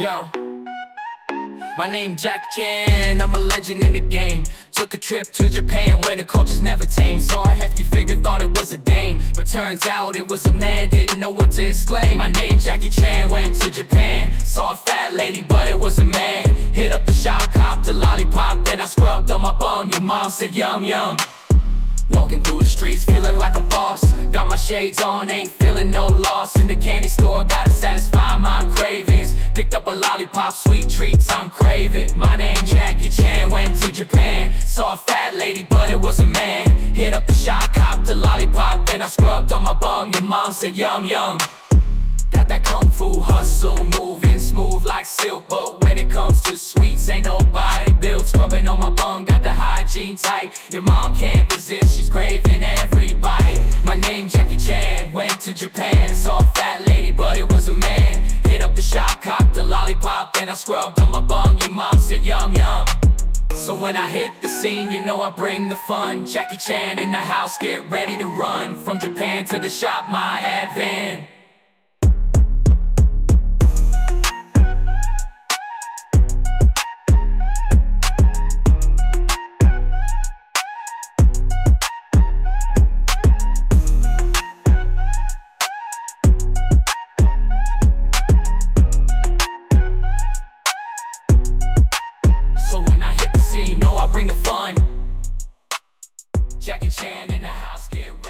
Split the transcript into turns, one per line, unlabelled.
Yo, my name Jackie Chan, I'm a legend in the game. Took a trip to Japan where the culture's never tame. Saw a hefty figure, thought it was a dame, but turns out it was a man, didn't know what to exclaim. My name Jackie Chan, went to Japan. Saw a fat lady, but it was a man. Hit up the shop, copped a lollipop, then I scrubbed on my bum. Your mom said yum yum. Walking through the streets, feeling like a boss. Got my shades on, ain't feeling no loss. In the candy store, gotta satisfy my cravings. Picked up a lollipop, sweet treats I'm craving. My name Jackie Chan, went to Japan. Saw a fat lady, but it was a man. Hit up the shop, copped a lollipop, then I scrubbed on my bum. Your mom said yum yum. Got that kung fu hustle, moving smooth like silk. But when it comes to sweets, ain't nobody built. Scrubbing on my bum, got the hygiene tight. Your mom can't resist, she's craving every bite. My name Jackie Chan, went to Japan. Saw a fat lady, but it was a man. Hit up the shop, copped the lollipop, then I scrubbed on my bum. Your mom said yum yum. So when I hit the scene, you know I bring the fun. Jackie Chan in the house, get ready to run. From Japan to the shop, my advent.